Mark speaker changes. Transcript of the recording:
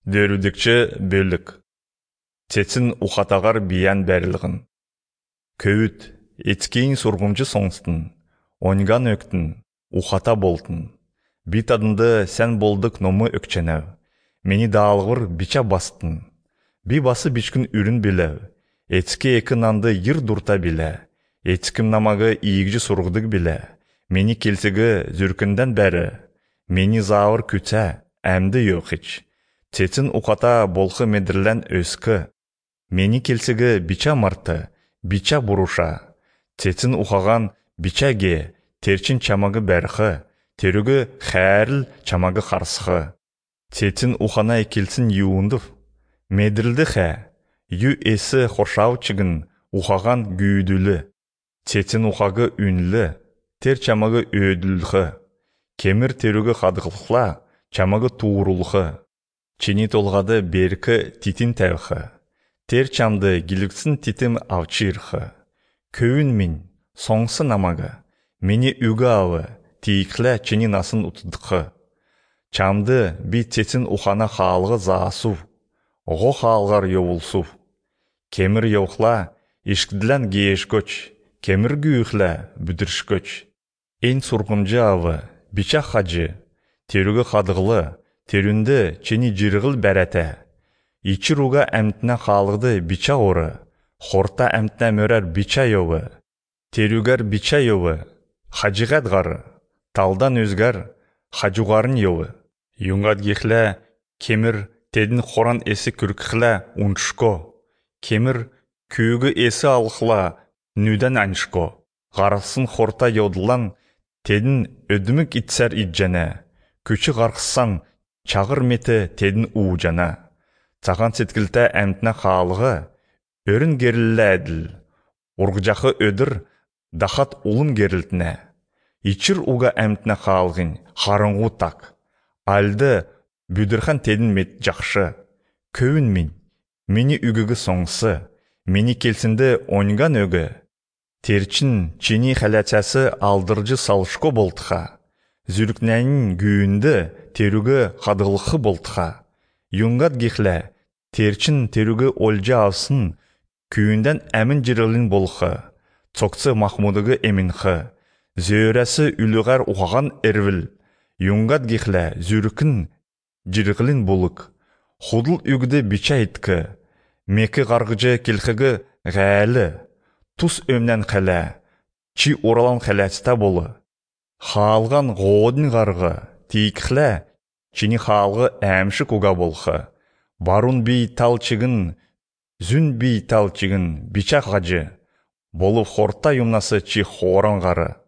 Speaker 1: Дөрүдікчі бөлік. Тетсін ұқатағар биян бәрілігін. Көйіт, еткейін сұрғымжы соңстын. Оңған өктін, ұқата болтын. Бит адынды сән болдық номы өкченәу. Мені дағылғыр бича бастын. Би басы бичкін үрін біләу. Етке екі нанды ер дұрта білә. Еткім намағы иігжі сұрғдық білә. Мені келсігі зүркінден бәрі. Мені зауыр күтә, әмді йоқыч. Тетін ұқата болқы медірлән өскі. Мені келсігі бича марты, бича бұруша. Тетін ұқаған бичаге, терчин чамағы бәрхі, терігі қәріл чамағы қарсықы. Тетін ұқанай келсін юындыв. Медірлді қә, ю есі қоршау чығын ұқаған гүйділі. Тетін ұқағы үнлі, тер чамағы өділгі. Кемір терігі қадықлықла, чамағы туырулғы. Чені толғады беркі титін тәвхі. Тер чамды гіліксін титім авчирхы. Көйін мен, соңсы намағы. Мені үгі авы, тейіклі чені насын ұтыдықы. Чамды бі тетін ұқана қалғы заасу. Оғы қалғар еуылсу. Кемір еуқла, ешкіділін гейешкөч. Кемір гүйіқлі бүдіршкөч. Ен сұрғымжы авы, бича қаджы. Терігі қадығылы. Терүнді чені жирғыл бәрәті. Ичі руға әмтіне қалғыды бича оры. Хорта әмтіне мөрәр бича еуі. Терүгер бича еуі. Хажығад ғары. Талдан өзгар. Хажуғарын еуі. Юңғад геқлі кемір тедін қоран есі күркіқлі ұншко. Кемір күйігі есі алықла нүден әншко. Ғарысын хорта еудылан тедін өдімік итсәр итжәне. Күчі ғарқысан чағыр меті тедін уужана. Таған сеткілті әмтіне қалығы, өрін керілі әділ. Урғжақы өдір, дақат ұлым керілтіне. Ичір уға әмтіне қалғын, қарыңғу так. Альды бүдірхан тедін мет жақшы. Көйін мен, мені үгігі соңсы, мені келсінді оңған өгі. Терчин чені қалатясы алдыржы салшко болтыға. Зүрікнәнін гүйінді терігі қадылықы болтыға. Юңғат геқлі, терчин терігі олжа авсын, күйінден әмін жирілін болқы. Цоқсы махмудығы емінқы. Зөйрәсі үліғар ұқаған әрвіл. Юңғат геқлі, зүрікін жирілін болық. Худыл үгіді бича еткі. Мекі ғарғыжы келхігі ғәлі. Тус өмнен қәлі. Чи оралан қәләтіста болы. Халған ғодын ғарғы, тейіқлі, чені халғы әмші көға болқы. Барун бей тал чығын, зүн бей тал чығын, бича ғажы. Болу хорта юмнасы чи хоран ғары.